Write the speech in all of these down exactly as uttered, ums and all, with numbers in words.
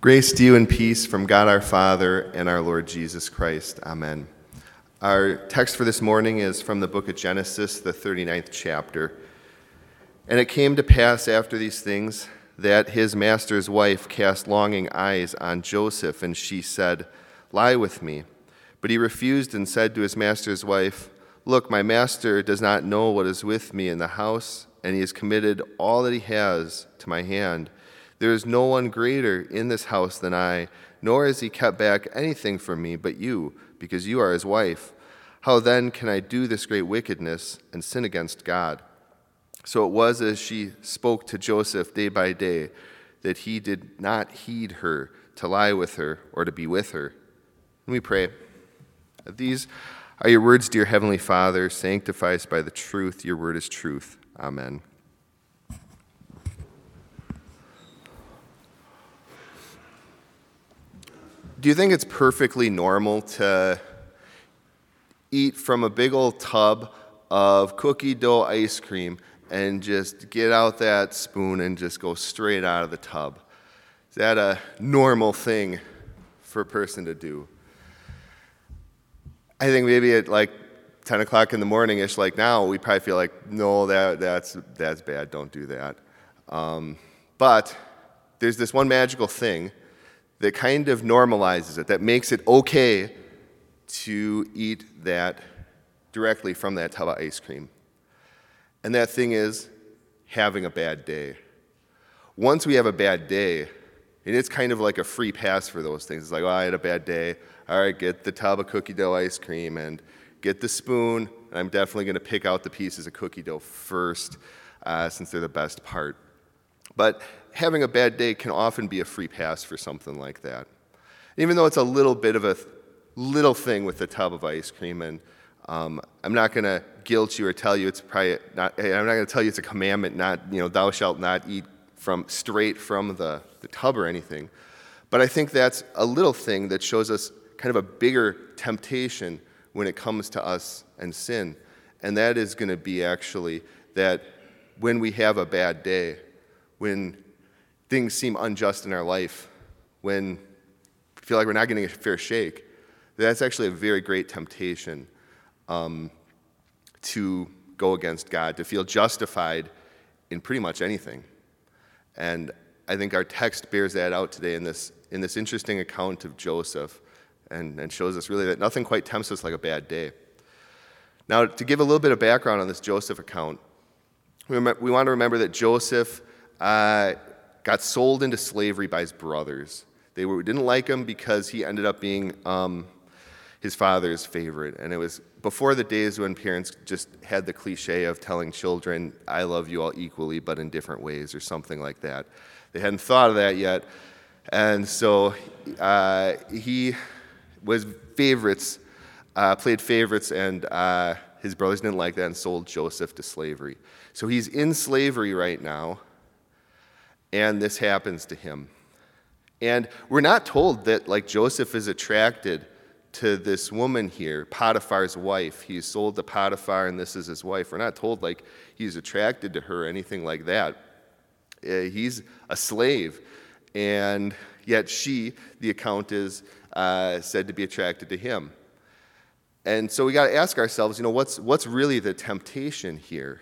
Grace to you and peace from God our Father and our Lord Jesus Christ. Amen. Our text for this morning is from the book of Genesis, the thirty-ninth chapter. And it came to pass after these things that his master's wife cast longing eyes on Joseph, and she said, "Lie with me." But he refused and said to his master's wife, "Look, my master does not know what is with me in the house, and he has committed all that he has to my hand. There is no one greater in this house than I, nor has he kept back anything from me but you, because you are his wife. How then can I do this great wickedness and sin against God?" So it was as she spoke to Joseph day by day that he did not heed her to lie with her or to be with her. And we pray. These are your words, dear Heavenly Father. Sanctify us by the truth. Your word is truth. Amen. Do you think it's perfectly normal to eat from a big old tub of cookie dough ice cream and just get out that spoon and just go straight out of the tub? Is that a normal thing for a person to do? I think maybe at like ten o'clock in the morning-ish, like now, we probably feel like, no, that that's that's bad, don't do that. Um, but there's this one magical thing that kind of normalizes it, that makes it okay to eat that directly from that tub of ice cream. And that thing is having a bad day. Once we have a bad day, and it's kind of like a free pass for those things. It's like, oh, I had a bad day. All right, get the tub of cookie dough ice cream and get the spoon. And I'm definitely going to pick out the pieces of cookie dough first, uh, since they're the best part. But having a bad day can often be a free pass for something like that. Even though it's a little bit of a th- little thing with the tub of ice cream, and um, I'm not going to guilt you or tell you it's probably not. I'm not going to tell you it's a commandment, not, you know, thou shalt not eat from straight from the, the tub or anything. But I think that's a little thing that shows us kind of a bigger temptation when it comes to us and sin, and that is going to be actually that when we have a bad day, when things seem unjust in our life, when we feel like we're not getting a fair shake, that's actually a very great temptation um, to go against God, to feel justified in pretty much anything. And I think our text bears that out today in this in this interesting account of Joseph, and, and shows us really that nothing quite tempts us like a bad day. Now, to give a little bit of background on this Joseph account, we, rem- we want to remember that Joseph Uh, got sold into slavery by his brothers. They were, didn't like him because he ended up being um, his father's favorite. And it was before the days when parents just had the cliche of telling children, "I love you all equally, but in different ways," or something like that. They hadn't thought of that yet. And so uh, he was favorites, uh, played favorites, and uh, his brothers didn't like that and sold Joseph to slavery. So he's in slavery right now. And this happens to him. And we're not told that, like, Joseph is attracted to this woman here, Potiphar's wife. He's sold to Potiphar, and this is his wife. We're not told, like, he's attracted to her or anything like that. Uh, he's a slave. And yet she, the account is, uh, said to be attracted to him. And so we got to ask ourselves, you know, what's what's really the temptation here?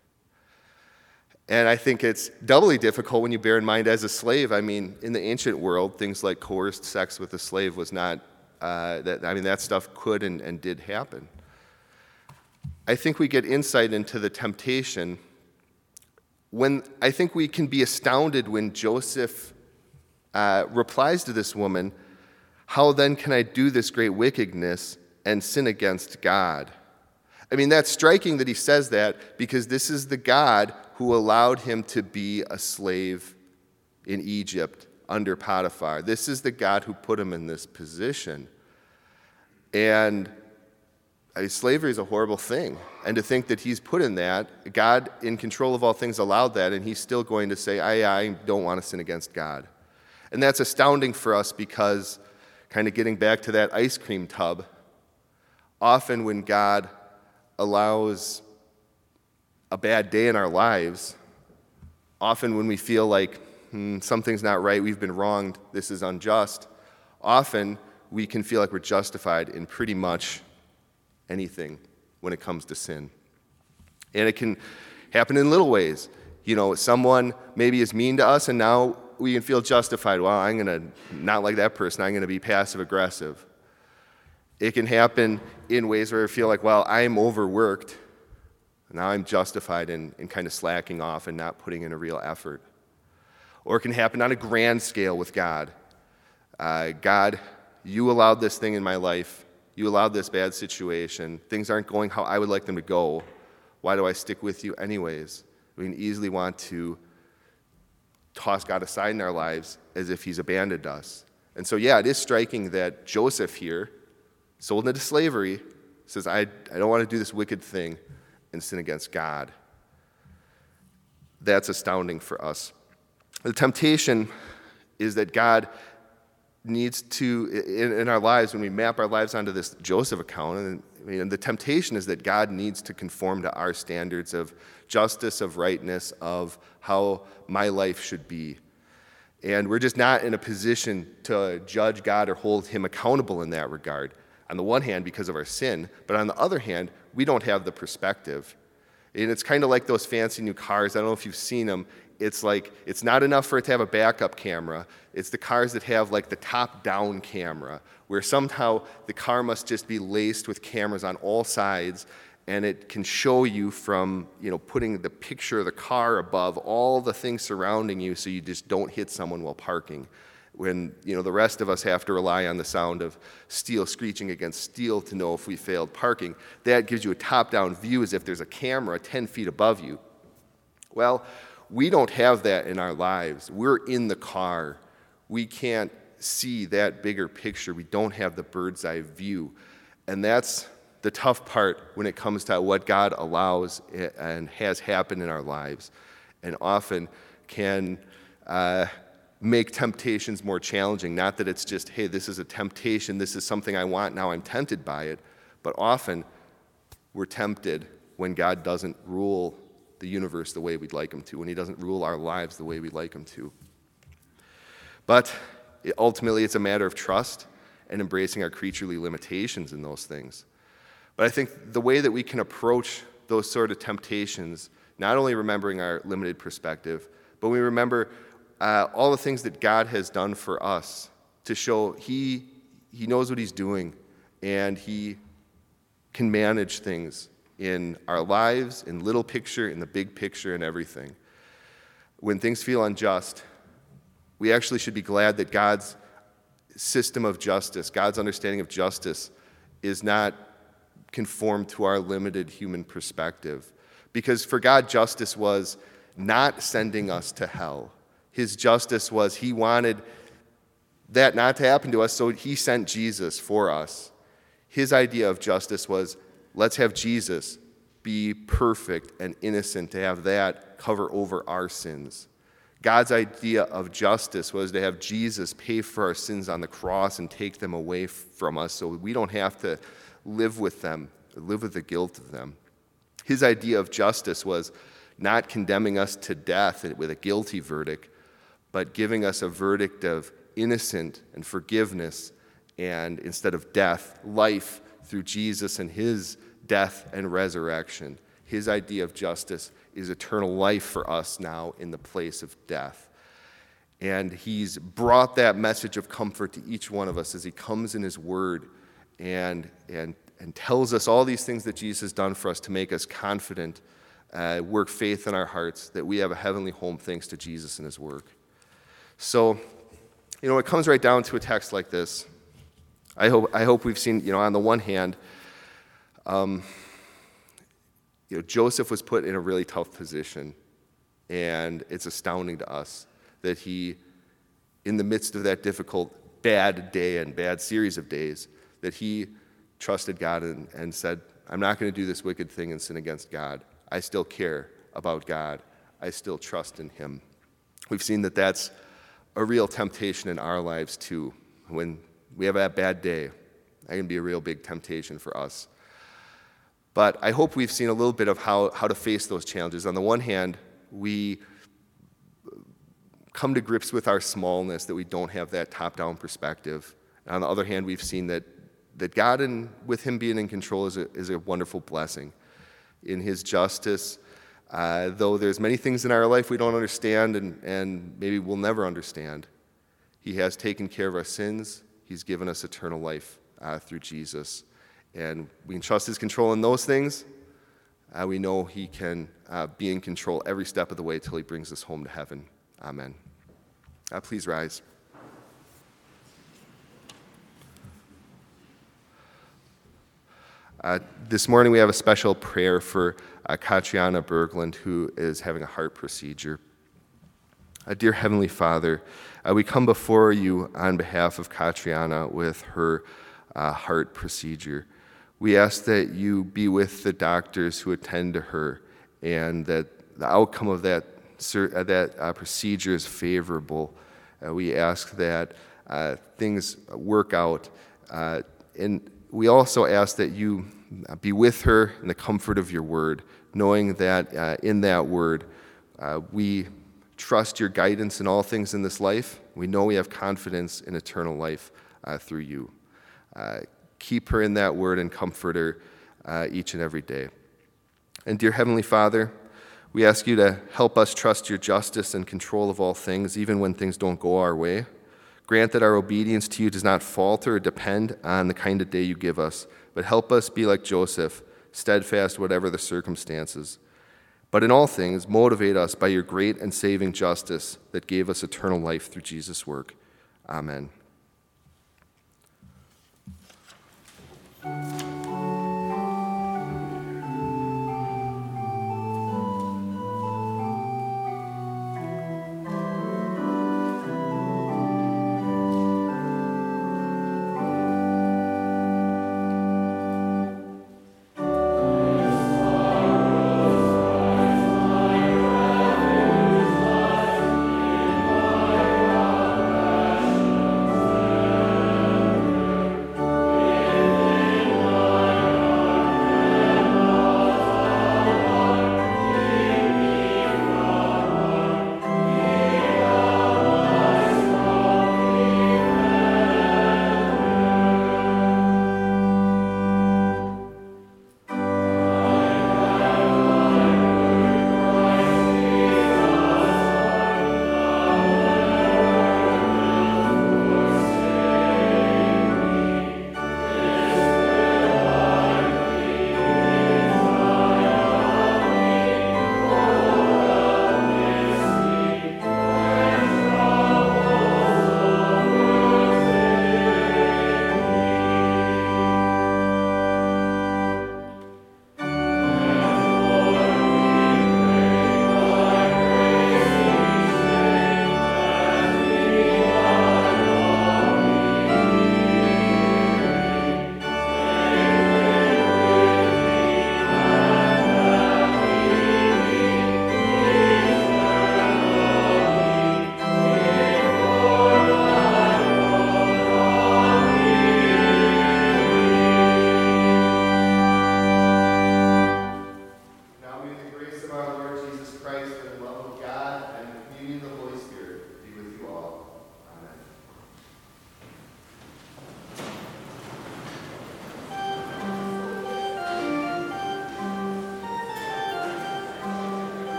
And I think it's doubly difficult when you bear in mind as a slave. I mean, in the ancient world, things like coerced sex with a slave was not, uh, that, I mean, that stuff could and, and did happen. I think we get insight into the temptation when, I think we can be astounded when Joseph uh, replies to this woman, "How then can I do this great wickedness and sin against God?" I mean, that's striking that he says that, because this is the God who allowed him to be a slave in Egypt under Potiphar. This is the God who put him in this position. And I mean, slavery is a horrible thing. And to think that he's put in that, God in control of all things allowed that, and he's still going to say, I, I don't want to sin against God. And that's astounding for us because, kind of getting back to that ice cream tub, often when God allows a bad day in our lives, often when we feel like hmm, something's not right, we've been wronged, this is unjust, often we can feel like we're justified in pretty much anything when it comes to sin. And it can happen in little ways. You know, someone maybe is mean to us, and now we can feel justified. Well, I'm going to not like that person. I'm going to be passive aggressive. It can happen in ways where I feel like, well, I'm overworked. Now I'm justified in, in kind of slacking off and not putting in a real effort. Or it can happen on a grand scale with God. Uh, God, you allowed this thing in my life. You allowed this bad situation. Things aren't going how I would like them to go. Why do I stick with you anyways? We can easily want to toss God aside in our lives as if he's abandoned us. And so, yeah, it is striking that Joseph here, sold into slavery, says, I, I don't want to do this wicked thing and sin against God. That's astounding for us. The temptation is that God needs to, in, in our lives, when we map our lives onto this Joseph account, and I mean, the temptation is that God needs to conform to our standards of justice, of rightness, of how my life should be. And we're just not in a position to judge God or hold him accountable in that regard. On the one hand, because of our sin, but on the other hand, we don't have the perspective. And it's kind of like those fancy new cars. I don't know if you've seen them. It's like, it's not enough for it to have a backup camera. It's the cars that have like the top-down camera, where somehow the car must just be laced with cameras on all sides, and it can show you from, you know, putting the picture of the car above all the things surrounding you so you just don't hit someone while parking. When, you know, the rest of us have to rely on the sound of steel screeching against steel to know if we failed parking. That gives you a top-down view as if there's a camera ten feet above you. Well, we don't have that in our lives. We're in the car. We can't see that bigger picture. We don't have the bird's eye view. And that's the tough part when it comes to what God allows and has happened in our lives, and often can uh, make temptations more challenging. Not that it's just, hey, this is a temptation, this is something I want, now I'm tempted by it, but often we're tempted when God doesn't rule the universe the way we'd like him to, when he doesn't rule our lives the way we'd like him to. But it, ultimately, it's a matter of trust and embracing our creaturely limitations in those things. But I think the way that we can approach those sort of temptations, not only remembering our limited perspective, but we remember uh, all the things that God has done for us to show he, he knows what he's doing, and he can manage things in our lives, in little picture, in the big picture, and everything. When things feel unjust, we actually should be glad that God's system of justice, God's understanding of justice, is not conformed to our limited human perspective. Because for God, justice was not sending us to hell. His justice was he wanted that not to happen to us, so he sent Jesus for us. His idea of justice was, let's have Jesus be perfect and innocent, to have that cover over our sins. God's idea of justice was to have Jesus pay for our sins on the cross and take them away from us so we don't have to live with them, live with the guilt of them. His idea of justice was not condemning us to death with a guilty verdict, but giving us a verdict of innocent and forgiveness, and instead of death, life through Jesus and his death and resurrection. His idea of justice is eternal life for us now in the place of death. And he's brought that message of comfort to each one of us as he comes in his word and, and, and tells us all these things that Jesus has done for us to make us confident, uh, work faith in our hearts that we have a heavenly home thanks to Jesus and his work. So, you know, it comes right down to a text like this. I hope, I hope we've seen, you know, on the one hand, Um, you know, Joseph was put in a really tough position, and it's astounding to us that he, in the midst of that difficult, bad day and bad series of days, that he trusted God and, and said, I'm not going to do this wicked thing and sin against God. I still care about God. I still trust in him. We've seen that that's a real temptation in our lives too. When we have that bad day, that can be a real big temptation for us. But I hope we've seen a little bit of how, how to face those challenges. On the one hand, we come to grips with our smallness, that we don't have that top-down perspective. And on the other hand, we've seen that, that God, and with him being in control, is a, is a wonderful blessing. In his justice, uh, though there's many things in our life we don't understand and, and maybe we'll never understand, he has taken care of our sins. He's given us eternal life uh, through Jesus. And we can trust his control in those things. Uh, we know he can uh, be in control every step of the way till he brings us home to heaven. Amen. Uh, please rise. Uh, this morning we have a special prayer for uh, Katriana Berglund, who is having a heart procedure. Uh, dear Heavenly Father, uh, we come before you on behalf of Katriana with her uh, heart procedure. We ask that you be with the doctors who attend to her, and that the outcome of that uh, that uh, procedure is favorable. Uh, we ask that uh, things work out, uh, and we also ask that you be with her in the comfort of your word, knowing that uh, in that word uh, we trust your guidance in all things in this life. We know we have confidence in eternal life uh, through you. Uh, keep her in that word and comfort her uh, each and every day. And dear Heavenly Father, we ask you to help us trust your justice and control of all things, even when things don't go our way. Grant that our obedience to you does not falter or depend on the kind of day you give us, but help us be like Joseph, steadfast whatever the circumstances. But in all things, motivate us by your great and saving justice that gave us eternal life through Jesus' work. Amen.